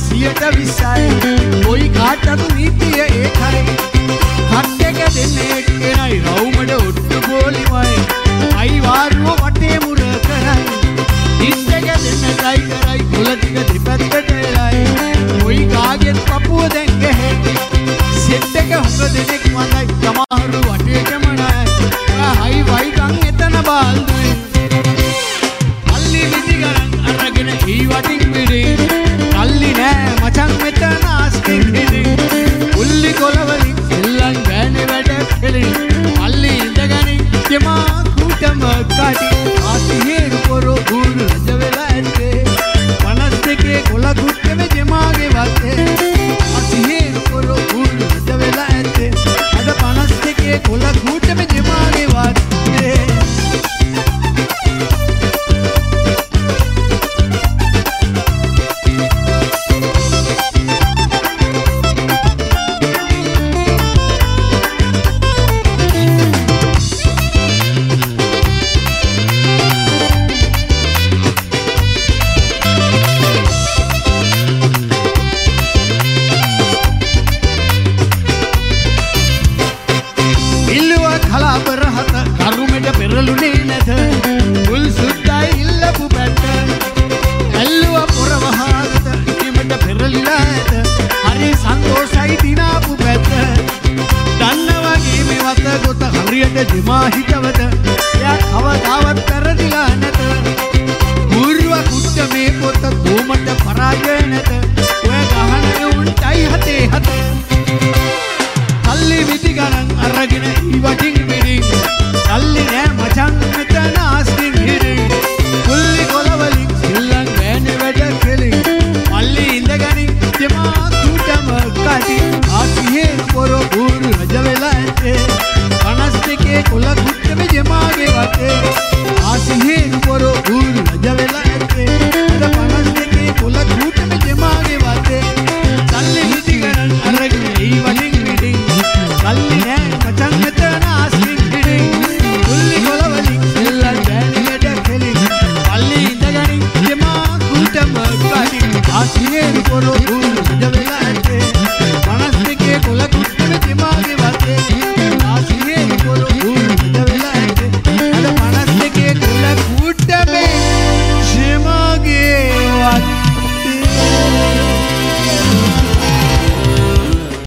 120යි කොයි කාටද නීතිය ඒකයි කට්ටක දෙන්නේ එනයි රවුමඩ ඔට්ටු පොලිමයි අයි වාරුව වටේ මුර කරයි ඉස්සක දෙන්න try කරයි කොළ ටික දෙපැත්තට එලයි කොයි ගාගෙත් පපුව දැන් ගැහෙන්නේ සෙට් එක හුඟ දෙනෙක් වඳයි සමහරු වටේටම නෑ හයි වයි කන් එතන බාල්දුවේ අල්ලි විදි ගරන් අරගෙන ඊ වටින් පිටින් අල්ලි නෑ මචං මෙතන ආස්කෙන් හිටින් උල්ලි කොළවලින් සෙල්ලම් ගෑනේ වැඩ කෙලින් අල්ලි ඉඳගනින් දෙමා කුටම කාටි ආසිහේරු පොරෝ ගුරු රජ වෙලා ඇත්තේ 52 කොළ කුට්ටෙම දෙමාගේ වත්තේ ආසිහේරු පොරෝ ගුරු රජ වෙලා ඇත්තේ අද 52 කොළ කුට්ටෙම දෙමාගේ වත්තේ දෙමා හිතවත එයා කවදාවත් පෙරදිලා නැත ගුරුව කුට්ට මේ පොත කොමට පරාජය නැත ඔය ගහන උන්ටයි හතේ හත කල්ලි විදි ගණන් අරගෙන ඉවටින් පිටින් කල්ලි නෑ මචං මෙතන ආස්කින් හිරින් කුල්ලි කොළවලින් සිල්ලන් ගෑනේ වැඩ කෙලින් මල්ලි ඉඳගනින් දෙමා කුටම කටි ආසිහේ පොරෝ